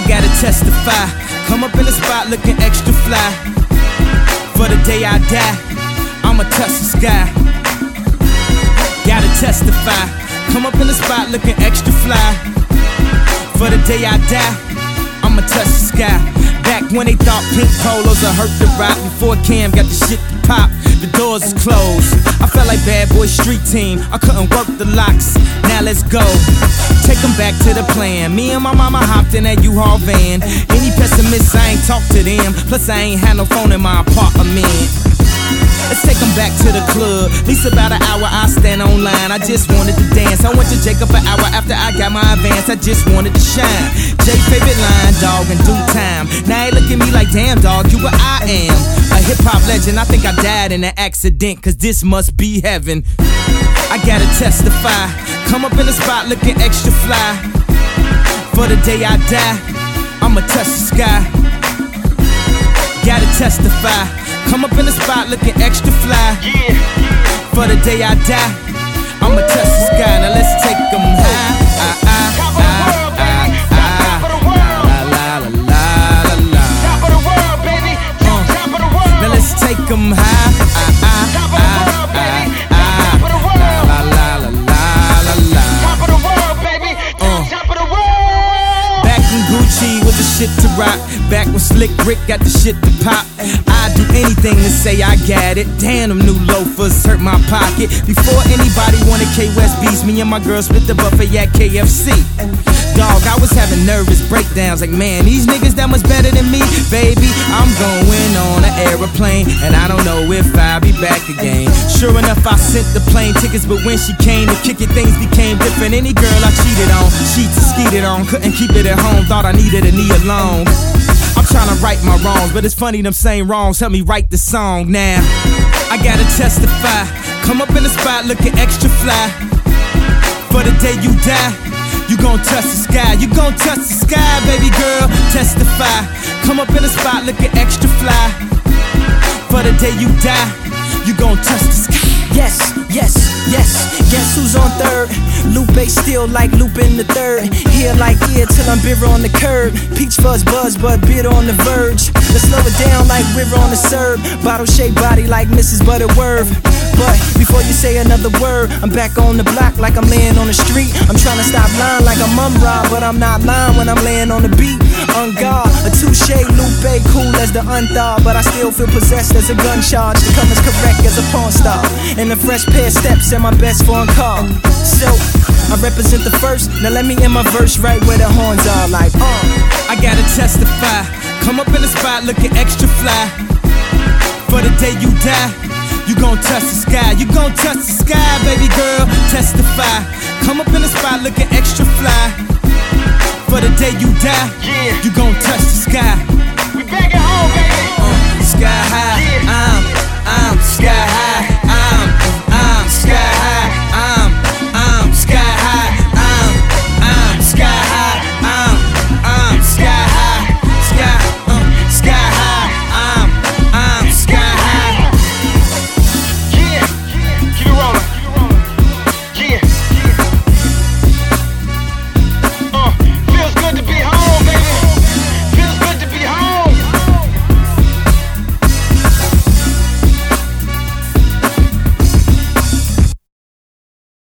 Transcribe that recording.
gotta testify. Come up in the spot looking extra fly. For the day I die, I'ma touch the sky. Gotta testify. Come up in the spot looking extra fly. For the day I die, I'ma touch the sky. Back when they thought pink polos would hurt the rock. Before Cam got the shit to pop, the doors is closed. I felt like Bad Boy Street Team, I couldn't work the locks. Now let's go, take them back to the plan. Me and my mama hopped in that U-Haul van. Any pessimists, I ain't talk to them. Plus I ain't had no phone in my apartment. Let's take them back to the club. At least about an hour I stand online. I just wanted to dance. I went to Jacob an hour after I got my advance. I just wanted to shine. Jay's favorite line, dog, in due time. Now he look at me like, damn, dog, you what I am. A hip-hop legend. I think I died in an accident, cause this must be heaven. I gotta testify. Come up in the spot looking extra fly. For the day I die, I'ma touch the sky. Gotta testify. Come up in the spot looking extra fly. For the day I die, I'ma touch the sky. Now let's take them high. Top of the world, baby. Top of the world. La la la la la. Top of the world, baby. Top of the world. Now let's take them high. Top of the world, baby. Top of the world. La la la la la. Top of the world, baby. Top of the world. Back when Gucci was the shit to rock. Back when Slick Rick got the shit to pop. I'd do anything to say I got it. Damn, them new loafers hurt my pocket. Before anybody wanted K-West beats, me and my girl split the buffet at KFC. Dog, I was having nervous breakdowns like, man, these niggas that much better than me. Baby, I'm going on an aeroplane, and I don't know if I'll be back again. Sure enough, I sent the plane tickets, but when she came to kick it, things became different. Any girl I cheated on, sheets and skeeted on, couldn't keep it at home, thought I needed a knee alone. I'm tryna right my wrongs, but it's funny them same wrongs help me write the song now. I gotta testify. Come up in the spot looking extra fly. For the day you die, you gon' touch the sky. You gon' touch the sky, baby girl. Testify. Come up in the spot looking extra fly. For the day you die, you gon' touch the sky. Yes, yes, yes. Guess who's on third? Lupe still like Lupin the third. Here like ear till I'm bitter on the curb. Peach fuzz buzz, but bitter on the verge. Let's slow it down like river on the serve. Bottle shaped body like Mrs. Butterworth. But before you say another word, I'm back on the block like I'm laying on the street. I'm trying to stop lying like I'm Rob, but I'm not lying when I'm laying on the beat. On guard, a touche, Lupe, cool as the unthaw, but I still feel possessed as a gun charge. To come as correct as a porn star. And a fresh pair of steps and my best foreign car. So, I represent the first, now let me end my verse right where the horns are like, I gotta testify, come up in the spot looking extra fly. For the day you die, you gon' touch the sky. You gon' touch the sky, baby girl, testify. Come up in the spot looking extra fly. For the day you die, you gon' touch the sky. We back at home, baby. Sky high, I'm sky high.